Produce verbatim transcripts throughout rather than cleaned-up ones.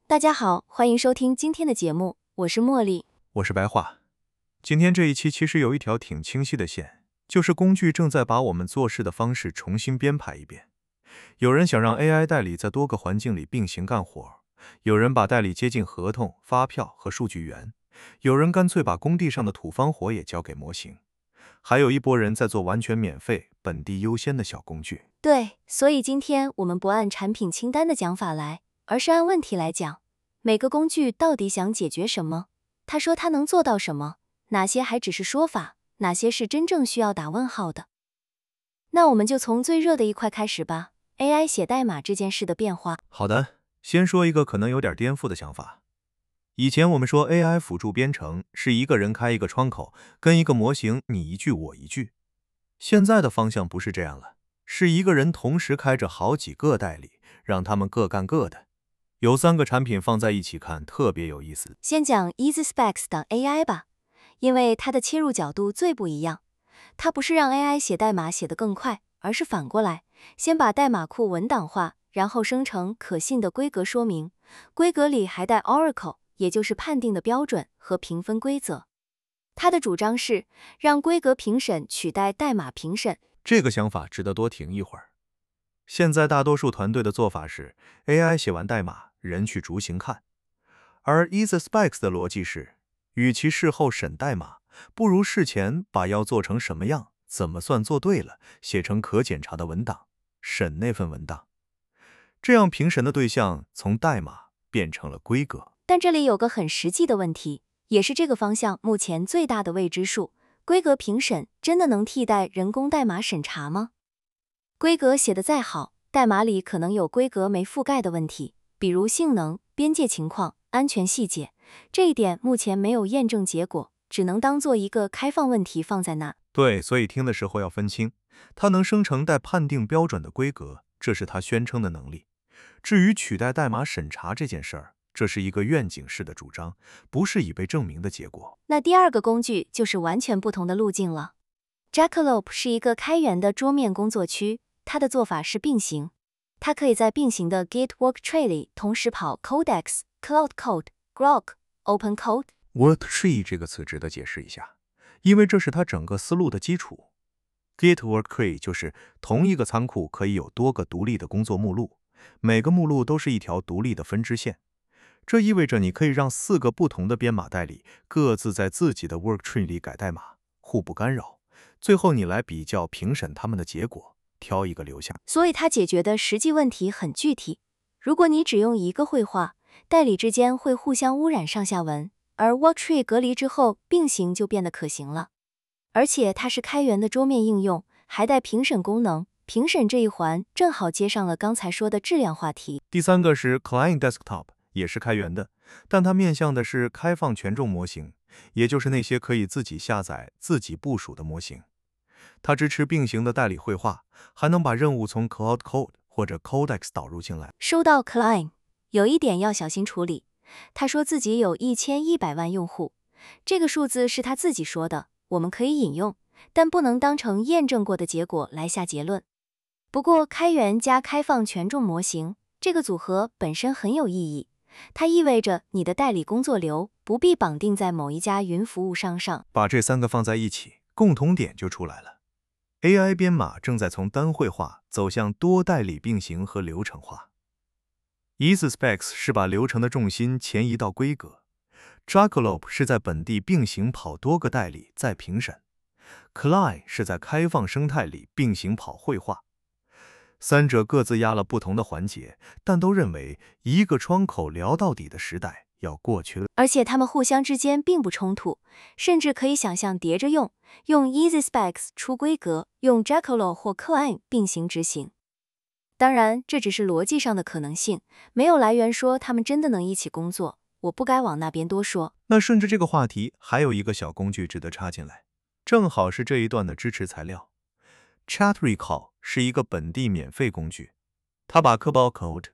大家好，欢迎收听今天的节目，我是茉莉， 我是白话。今天这一期其实有一条挺清晰的线，就是工具正在把我们做事的方式重新编排一遍。有人想让 A I 代理在多个环境里并行干活，有人把代理接进合同、发票和数据源，有人干脆把工地上的土方活也交给模型，还有一拨人在做完全免费、本地优先的小工具。 对，所以今天我们不按产品清单的讲法来，而是按问题来讲，每个工具到底想解决什么？他说他能做到什么？哪些还只是说法？哪些是真正需要打问号的？那我们就从最热的一块开始吧 ，A I 写代码这件事的变化。 好的，先说一个可能有点颠覆的想法。以前我们说 A I 辅助编程是一个人开一个窗口，跟一个模型你一句我一句。现在的方向不是这样了，是一个人同时开着好几个代理，让他们各干各的。有三个产品放在一起看，特别有意思。 先讲 EasySpecs 等 A I 吧，因为它的切入角度最不一样。它不是让 A I 写代码写得更快，而是反过来，先把代码库文档化，然后生成可信的规格说明，规格里还带 Oracle， 也就是判定的标准和评分规则。它的主张是让规格评审取代代码评审。 这个想法值得多停一会儿。现在大多数团队的做法是 A I 写完代码，人去逐行看，而 EasySpecs 的逻辑是，与其事后审代码，不如事前把要做成什么样，怎么算做对了，写成可检查的文档，审那份文档。这样评审的对象从代码变成了规格。 但这里有个很实际的问题，也是这个方向目前最大的未知数，规格评审真的能替代人工代码审查吗？规格写得再好，代码里可能有规格没覆盖的问题，比如性能、边界情况、安全细节，这一点目前没有验证结果，只能当做一个开放问题放在那。 对，所以听的时候要分清，它能生成带判定标准的规格，这是它宣称的能力。至于取代代码审查这件事儿，这是一个愿景式的主张，不是已被证明的结果。 那第二个工具就是完全不同的路径了。Jackalope 是一个开源的桌面工作区，它的做法是并行。它可以在并行的 Git Worktree 里同时跑 Codex、Cloud Code、Grok、Open Code。Worktree 这个词值得解释一下，因为这是它整个思路的基础。Git Worktree 就是同一个仓库可以有多个独立的工作目录，每个目录都是一条独立的分支线。这意味着你可以让四个不同的编码代理各自在自己的 Worktree 里改代码，互不干扰。最后你来比较评审他们的结果，挑一个留下。 所以它解决的实际问题很具体。如果你只用一个绘画，代理之间会互相污染上下文，而 Worktree 隔离之后，并行就变得可行了。而且它是开源的桌面应用，还带评审功能。评审这一环正好接上了刚才说的质量话题。 第三个是 Client Desktop， 也是开源的，但它面向的是开放权重模型，也就是那些可以自己下载、自己部署的模型。它支持并行的代理绘画，还能把任务从 Cloud Code 或者 Codex 导入进来。 收到 Client， 有一点要小心处理。他说自己有一千一百万用户，这个数字是他自己说的，我们可以引用，但不能当成验证过的结果来下结论。不过开源加开放权重模型这个组合本身很有意义，它意味着你的代理工作流不必绑定在某一家云服务商上。 把这三个放在一起，共同点就出来了。A I 编码正在从单绘化走向多代理并行和流程化。EasySpecs 是把流程的重心前移到规格， Jackalope 是在本地并行跑多个代理再评审， Client 是在开放生态里并行跑绘画。三者各自压了不同的环节，但都认为一个窗口聊到底的时代要过去了。 而且它们互相之间并不冲突，甚至可以想象叠着用，用 EasySpecs 出规格，用 Jackalope 或 Client 并行执行。当然，这只是逻辑上的可能性，没有来源说他们真的能一起工作，我不该往那边多说。 那顺着这个话题，还有一个小工具值得插进来，正好是这一段的支持材料。ChatRecall 是一个本地免费工具，它把 Cloud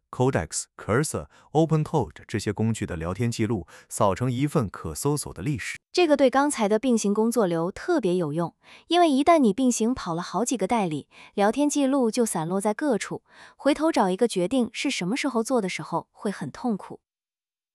Code、Codex、Cursor、Open Code 这些工具的聊天记录扫成一份可搜索的历史。 这个对刚才的并行工作流特别有用，因为一旦你并行跑了好几个代理，聊天记录就散落在各处，回头找一个决定是什么时候做的时候会很痛苦。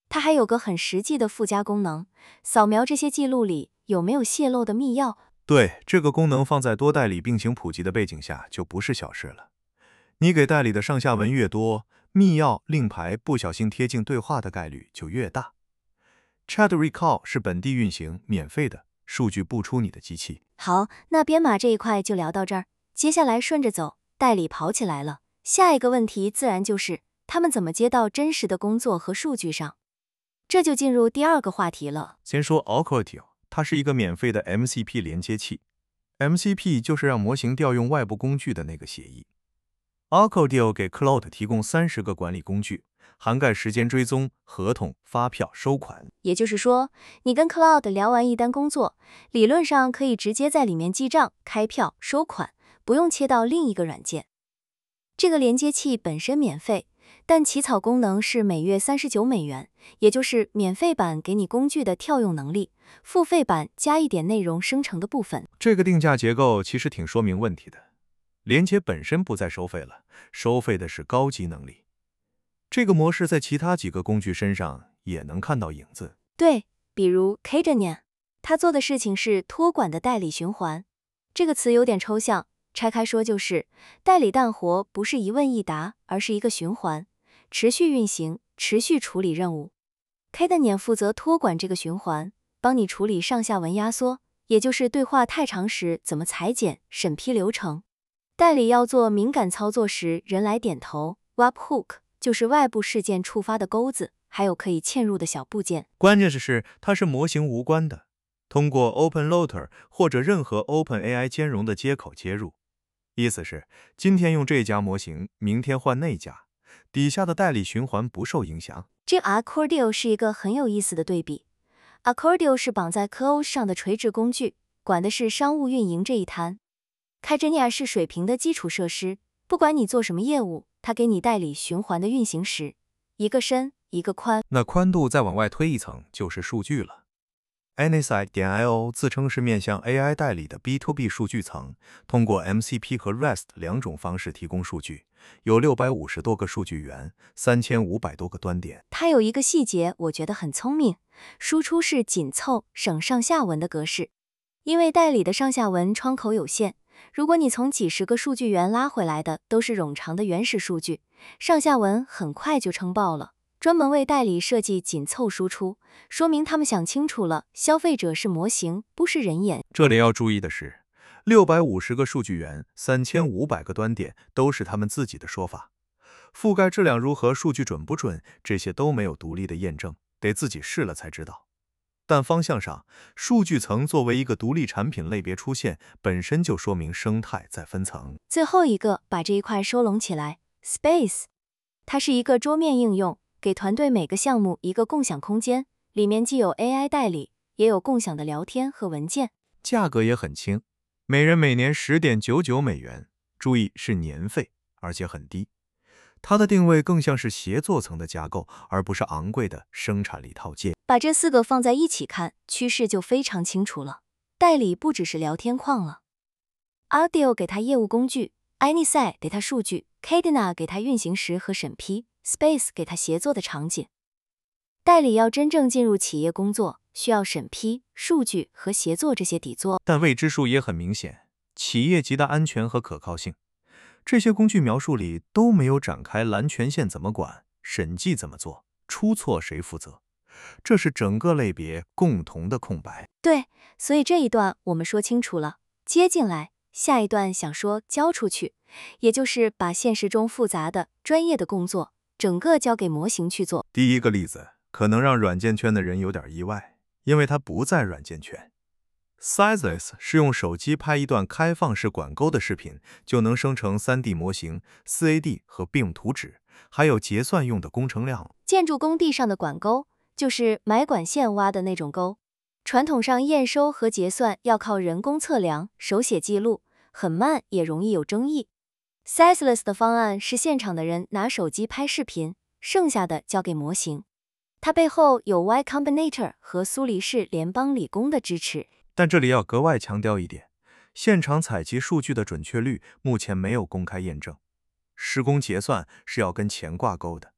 它还有个很实际的附加功能，扫描这些记录里有没有泄露的密钥。 对，这个功能放在多代理并行普及的背景下，就不是小事了。你给代理的上下文越多，密钥、令牌不小心贴近对话的概率就越大。Chat Recall 是本地运行，免费的，数据不出你的机器。 好，那编码这一块就聊到这儿，接下来顺着走，代理跑起来了。下一个问题自然就是他们怎么接到真实的工作和数据上。这就进入第二个话题了。 先说 Alcodil， 它是一个免费的 M C P 连接器。M C P 就是让模型调用外部工具的那个协议。Alcodil 给 Cloud 提供三十个管理工具，涵盖时间追踪、合同、发票、收款。 也就是说，你跟 Cloud 聊完一单工作，理论上可以直接在里面记账、开票、收款，不用切到另一个软件。这个连接器本身免费，但起草功能是每月三十九美元，也就是免费版给你工具的跳用能力，付费版加一点内容生成的部分。 这个定价结构其实挺说明问题的。连接本身不再收费了，收费的是高级能力。这个模式在其他几个工具身上也能看到影子。 对，比如 Cadenian， 它做的事情是托管的代理循环。这个词有点抽象，拆开说就是代理干活不是一问一答，而是一个循环，持续运行，持续处理任务。Cadenian 负责托管这个循环，帮你处理上下文压缩，也就是对话太长时怎么裁剪、审批流程。代理要做敏感操作时，人来点头。Webhook 就是外部事件触发的钩子，还有可以嵌入的小部件。 关键是它是模型无关的，通过 OpenLoader 或者任何 OpenAI 兼容的接口接入。意思是今天用这家模型，明天换那家，底下的代理循环不受影响。 这 Accordio 是一个很有意思的对比。Accordio 是绑在 Cloud 上的垂直工具，管的是商务运营这一摊。Cadenia 是水平的基础设施，不管你做什么业务，它给你代理循环的运行时，一个深，一个宽。 那宽度再往外推一层，就是数据了。Anysight 点 I O 自称是面向 A I 代理的 B to B 数据层，通过 M C P 和 REST 两种方式提供数据，有六百五十多个数据源，三千五百多个端点。 它有一个细节，我觉得很聪明，输出是紧凑省上下文的格式。因为代理的上下文窗口有限，如果你从几十个数据源拉回来的都是冗长的原始数据，上下文很快就撑爆了。专门为代理设计紧凑输出，说明他们想清楚了，消费者是模型，不是人眼。 这里要注意的是，六百五十个数据源，三千五百个端点都是他们自己的说法。覆盖质量如何，数据准不准，这些都没有独立的验证，得自己试了才知道。但方向上，数据层作为一个独立产品类别出现，本身就说明生态在分层。 最后一个，把这一块收拢起来 ，Space， 它是一个桌面应用，给团队每个项目一个共享空间，里面既有 A I 代理，也有共享的聊天和文件。 价格也很轻，每人每年 十点九九美元，注意是年费，而且很低。它的定位更像是协作层的架构，而不是昂贵的生产力套件。 把这四个放在一起看，趋势就非常清楚了。代理不只是聊天框了 ，Audio 给它业务工具 ，Anysight 给它数据 ，Cadena 给它运行时和审批 ，Space 给它协作的场景。代理要真正进入企业工作，需要审批、数据和协作这些底座。 但未知数也很明显，企业级的安全和可靠性。这些工具描述里都没有展开蓝权限怎么管，审计怎么做，出错谁负责，这是整个类别共同的空白。 对，所以这一段我们说清楚了，接进来，下一段想说交出去，也就是把现实中复杂的、专业的工作，整个交给模型去做。 第一个例子可能让软件圈的人有点意外，因为它不在软件圈。Sizeless 是用手机拍一段开放式管沟的视频，就能生成 三 D 模型、四 A D 和 B I M 图纸，还有结算用的工程量。 建筑工地上的管沟，就是埋管线挖的那种沟。传统上验收和结算要靠人工测量、手写记录，很慢也容易有争议。Sizeless 的方案是现场的人拿手机拍视频，剩下的交给模型。它背后有 Y Combinator 和苏黎世联邦理工的支持。 但这里要格外强调一点，现场采集数据的准确率目前没有公开验证。施工结算是要跟钱挂钩的，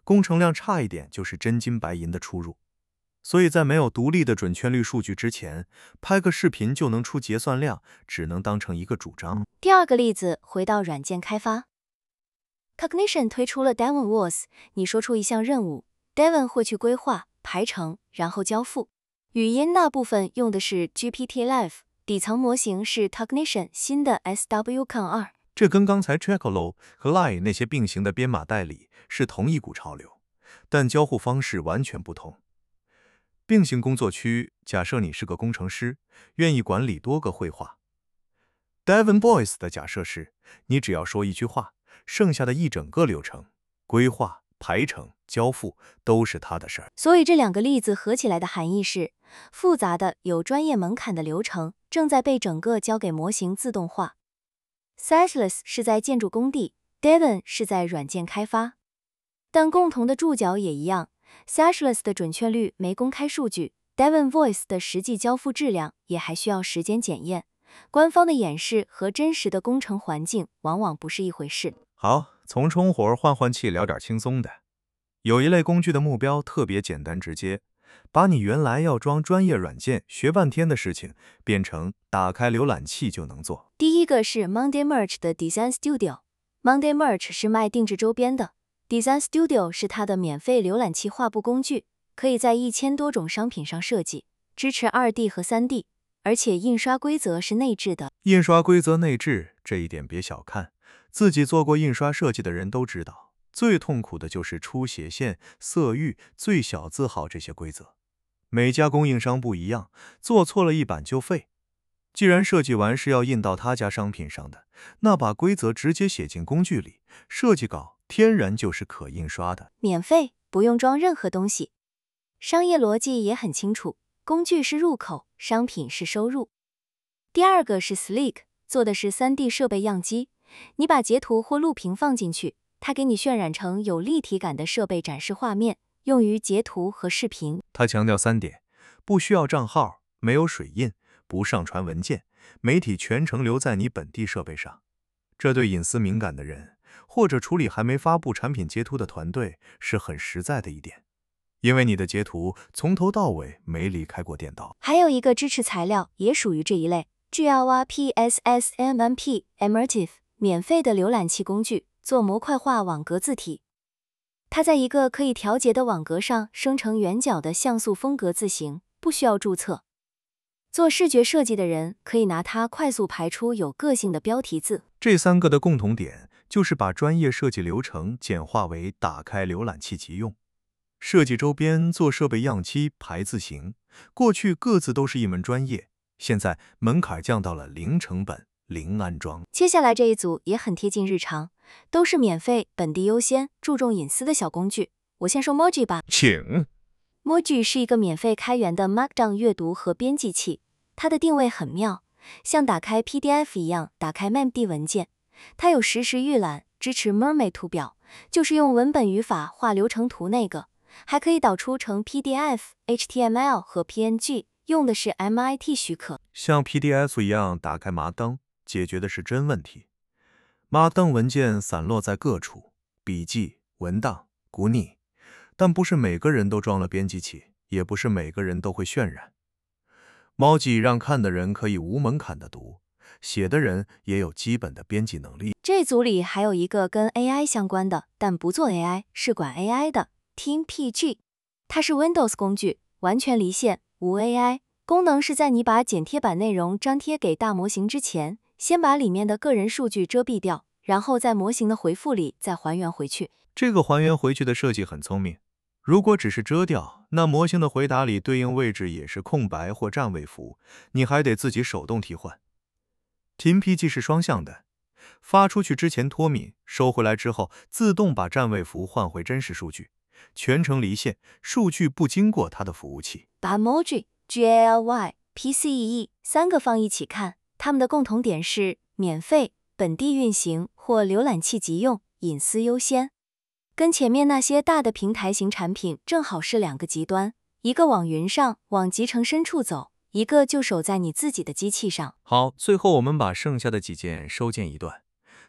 工程量差一点就是真金白银的出入。所以在没有独立的准确率数据之前，拍个视频就能出结算量，只能当成一个主张。 第二个例子，回到软件开发。Cognition 推出了 Devon Was， 你说出一项任务 ，Devon 会去规划、排程，然后交付。语音那部分用的是 G P T Live， 底层模型是 Cognition 新的 S W C O N 二。 这跟刚才 Chocolo 和 Lie 那些并行的编码代理是同一股潮流，但交互方式完全不同。并行工作区，假设你是个工程师，愿意管理多个绘画。Devon Boyce 的假设是，你只要说一句话，剩下的一整个流程，规划、排程、交付都是他的事儿。 所以这两个例子合起来的含义是，复杂的、有专业门槛的流程正在被整个交给模型自动化。Sightless 是在建筑工地 ，Devon 是在软件开发，但共同的注脚也一样。Sightless 的准确率没公开数据 ，Devon Voice 的实际交付质量也还需要时间检验。官方的演示和真实的工程环境往往不是一回事。 好，从充活换换气聊点轻松的。有一类工具的目标特别简单直接，把你原来要装专业软件学半天的事情，变成打开浏览器就能做。 第一个是 Monday Merch 的 Design Studio。Monday Merch 是卖定制周边的。Design Studio 是它的免费浏览器画布工具，可以在一千多种商品上设计，支持 二 D 和 三 D， 而且印刷规则是内置的。 印刷规则内置，这一点别小看，自己做过印刷设计的人都知道，最痛苦的就是出血线、色域、最小字号这些规则。每家供应商不一样，做错了一版就废。既然设计完是要印到他家商品上的，那把规则直接写进工具里，设计稿天然就是可印刷的。 免费，不用装任何东西。商业逻辑也很清楚，工具是入口，商品是收入。第二个是 Sleek， 做的是 三 D 设备样机，你把截图或录屏放进去，它给你渲染成有立体感的设备展示画面，用于截图和视频。 他强调三点：不需要账号，没有水印，不上传文件，媒体全程留在你本地设备上。这对隐私敏感的人，或者处理还没发布产品截图的团队是很实在的一点，因为你的截图从头到尾没离开过电脑。 还有一个支持材料也属于这一类 ，G L R P S S M M P Emertive 免费的浏览器工具，做模块化网格字体。它在一个可以调节的网格上生成圆角的像素风格字形，不需要注册。做视觉设计的人可以拿它快速排出有个性的标题字。 这三个的共同点就是把专业设计流程简化为打开浏览器即用。设计周边、做设备样机、排字形，过去各自都是一门专业，现在门槛降到了零成本、零安装。 接下来这一组也很贴近日常，都是免费、本地优先、注重隐私的小工具。我先说 Moji 吧。 请。 Moji 是一个免费开源的 Markdown 阅读和编辑器，它的定位很妙，像打开 P D F 一样打开 M M D 文件。它有实时预览，支持 Mermaid 图表，就是用文本语法画流程图那个，还可以导出成 P D F、H T M L 和 P N G， 用的是 M I T 许可。 像 P D F 一样打开麻登，解决的是真问题。麻登文件散落在各处，笔记、文档、古拟，但不是每个人都装了编辑器，也不是每个人都会渲染。Moji让看的人可以无门槛的读，写的人也有基本的编辑能力。 这组里还有一个跟 A I 相关的，但不做 A I， 是管 A I 的 Team P G， 它是 Windows 工具，完全离线，无 A I。功能是在你把剪贴板内容张贴给大模型之前，先把里面的个人数据遮蔽掉，然后在模型的回复里再还原回去。 这个还原回去的设计很聪明。如果只是遮掉，那模型的回答里对应位置也是空白或占位符，你还得自己手动替换。Team P G 是双向的，发出去之前脱敏，收回来之后自动把占位符换回真实数据，全程离线，数据不经过它的服务器。 把 Moji、G A L Y、P C E E 三个放一起看，它们的共同点是免费、本地运行或浏览器即用，隐私优先。跟前面那些大的平台型产品正好是两个极端，一个往云上，往集成深处走，一个就守在你自己的机器上。 好，最后我们把剩下的几件收件一段。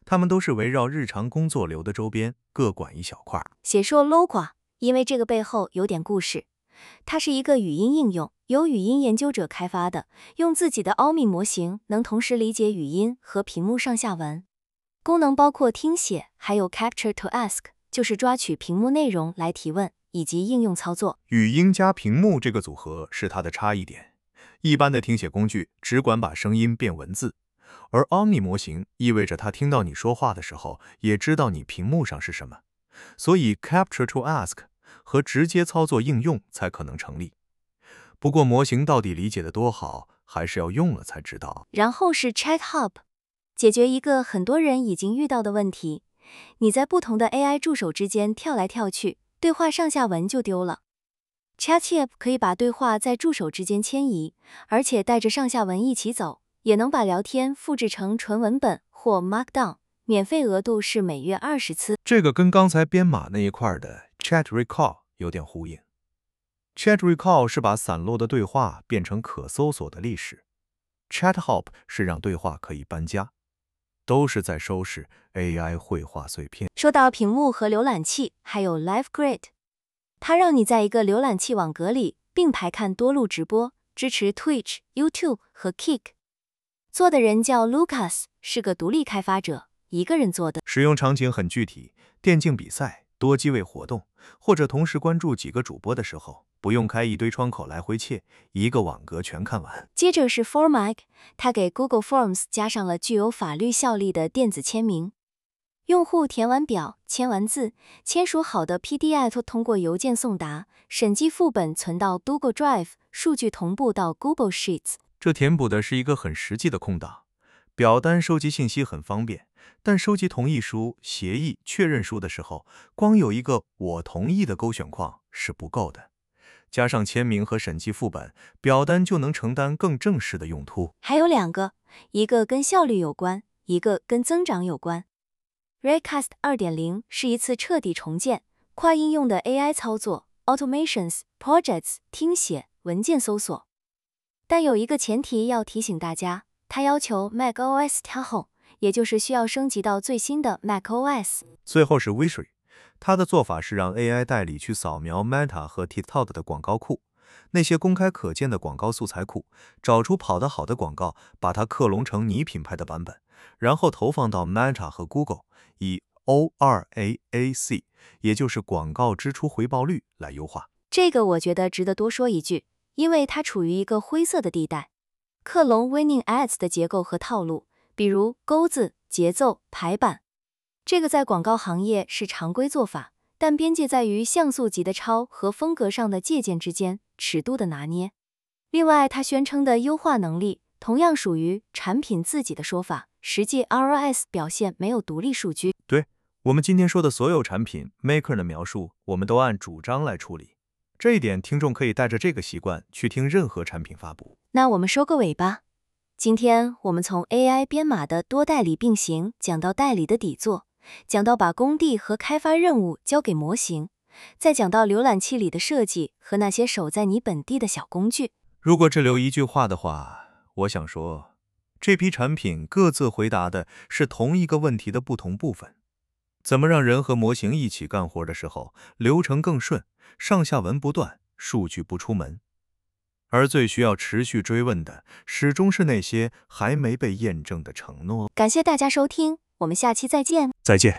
它们都是围绕日常工作流的周边，各管一小块。 写说 low 寡，因为这个背后有点故事。它是一个语音应用，由语音研究者开发的，用自己的奥秘模型能同时理解语音和屏幕上下文。功能包括听写，还有 Capture to Ask， 就是抓取屏幕内容来提问，以及应用操作。 语音加屏幕这个组合是它的差异点。一般的听写工具只管把声音变文字，而 Omni 模型意味着它听到你说话的时候，也知道你屏幕上是什么，所以 Capture to Ask 和直接操作应用才可能成立。不过模型到底理解的多好，还是要用了才知道。 然后是 Chat Hub， 解决一个很多人已经遇到的问题，你在不同的 A I 助手之间跳来跳去，对话上下文就丢了。ChatHub 可以把对话在助手之间迁移，而且带着上下文一起走，也能把聊天复制成纯文本或 Markdown， 免费额度是每月二十次。 这个跟刚才编码那一块的 Chat Recall 有点呼应。Chat Recall 是把散落的对话变成可搜索的历史， Chat Hop 是让对话可以搬家，都是在收拾 A I 绘画碎片。 说到屏幕和浏览器，还有 Live Grid， 它让你在一个浏览器网格里并排看多路直播，支持 Twitch、YouTube 和 Kick。 做的人叫 Lucas， 是个独立开发者，一个人做的。 使用场景很具体，电竞比赛、多机位活动，或者同时关注几个主播的时候，不用开一堆窗口来回切，一个网格全看完。 接着是 Formic， 它给 Google Forms 加上了具有法律效力的电子签名。用户填完表，签完字，签署好的 P D F 通过邮件送达，审计副本存到 Google Drive， 数据同步到 Google Sheets。 这填补的是一个很实际的空档。表单收集信息很方便，但收集同意书、协议、确认书的时候，光有一个我同意的勾选框是不够的。加上签名和审计副本，表单就能承担更正式的用途。 还有两个，一个跟效率有关，一个跟增长有关。Recast 二点零 是一次彻底重建，跨应用的 A I 操作、Automations、Projects、听写、文件搜索。但有一个前提要提醒大家，它要求 macOS Tahoe， 也就是需要升级到最新的 macOS。 最后是 Wishry， 它的做法是让 A I 代理去扫描 Meta 和 TikTok 的广告库，那些公开可见的广告素材库，找出跑得好的广告，把它克隆成你品牌的版本，然后投放到 Meta 和 Google， 以 O 二 A A C， 也就是广告支出回报率来优化。 这个我觉得值得多说一句，因为它处于一个灰色的地带。克隆 Winning Ads 的结构和套路，比如钩子、节奏、排版，这个在广告行业是常规做法，但边界在于像素级的抄和风格上的借鉴之间，尺度的拿捏。另外，它宣称的优化能力同样属于产品自己的说法，实际 R O S 表现没有独立数据。 对，我们今天说的所有产品 Maker 的描述，我们都按主张来处理。这一点，听众可以带着这个习惯去听任何产品发布。 那我们收个尾吧。今天我们从 A I 编码的多代理并行讲到代理的底座，讲到把工地和开发任务交给模型，再讲到浏览器里的设计和那些守在你本地的小工具。 如果只留一句话的话，我想说，这批产品各自回答的是同一个问题的不同部分。怎么让人和模型一起干活的时候，流程更顺，上下文不断，数据不出门？而最需要持续追问的，始终是那些还没被验证的承诺。 感谢大家收听，我们下期再见。 再见。